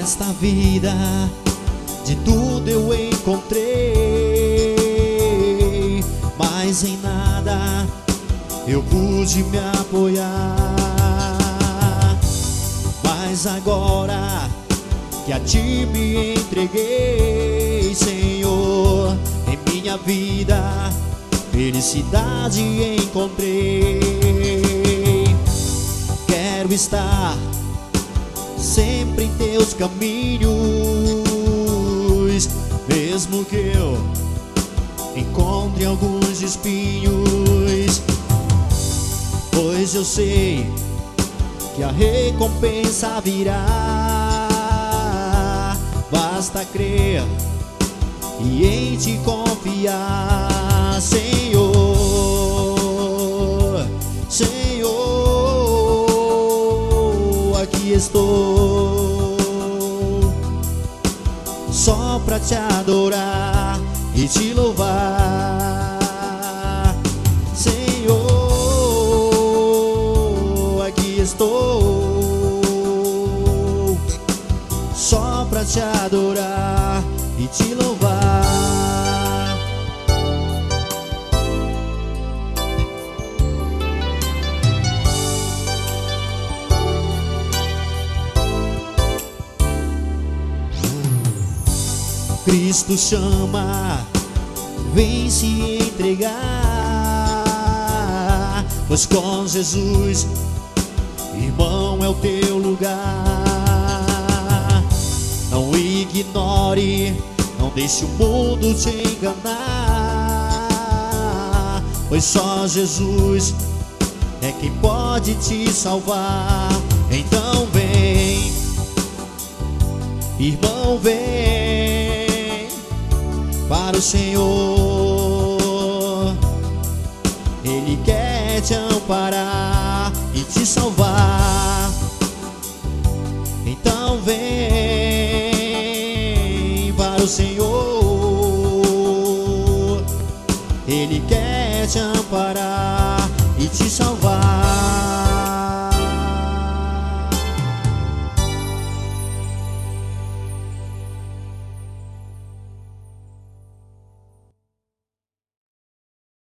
Nesta vida de tudo eu encontrei, mas em nada eu pude me apoiar. Mas agora que a ti me entreguei, Senhor, em minha vida felicidade encontrei. Quero estar sempre em teus caminhos, mesmo que eu encontre alguns espinhos, pois eu sei que a recompensa virá. Basta crer e em ti confiar, Senhor. Senhor, aqui estou só pra te adorar e te louvar, Senhor. Aqui estou só pra te adorar e te louvar. Cristo chama, vem se entregar, pois com Jesus, irmão, é o teu lugar. Não ignore, não deixe o mundo te enganar, pois só Jesus é quem pode te salvar. Então vem, irmão, vem para o Senhor. Ele quer te amparar e te salvar. Então vem para o Senhor. Ele quer te amparar e te salvar.